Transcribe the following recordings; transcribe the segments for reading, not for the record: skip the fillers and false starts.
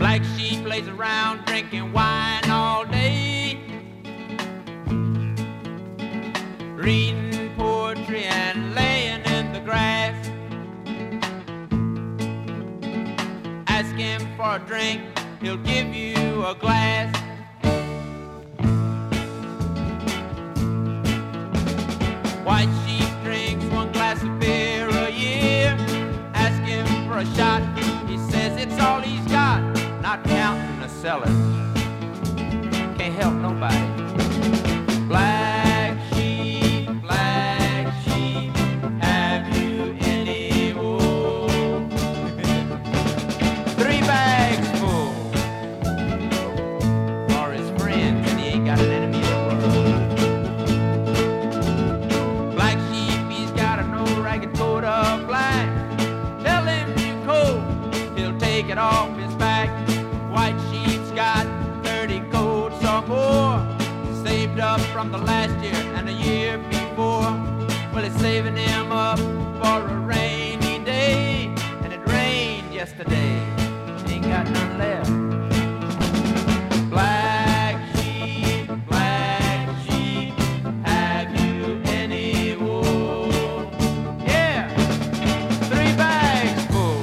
Black sheep lays around drinking wine all day, reading poetry and laying in the grass. Ask him for a drink, he'll give you a glass. White sheep drinks one glass of beer a year. Ask him for a shot, he says it's all he's got, not counting the cellar. Can't help nobody. Black sheep, have you any wool? 3 bags full for his friends, and he ain't got an enemy in the world. Black sheep, he's got an old ragged coat of black. Tell him you cold, he'll take it off his back. White sheep's got 30 coats or more, saved up from the last year and the year before. Well, he's saving him up for a rainy day, and it rained yesterday. Ain't got none left. Black sheep, have you any wool? Yeah, 3 bags full.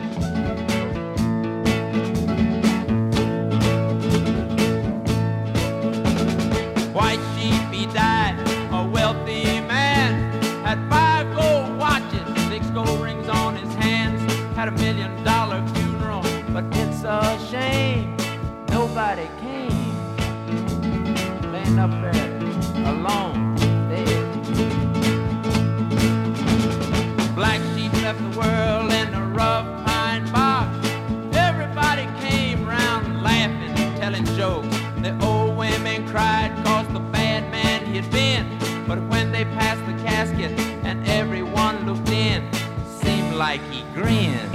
White sheep, he died a wealthy man, had 5 gold watches, 6 gold rings on his hands, had $1 million funeral, but it's a shame nobody came. Laying up there alone, dead. Black sheep left the world in a rough pine box. Everybody came round laughing, telling jokes. The old women cried cause the bad man he'd been. But when they passed the casket and everyone looked in, seemed like he grinned.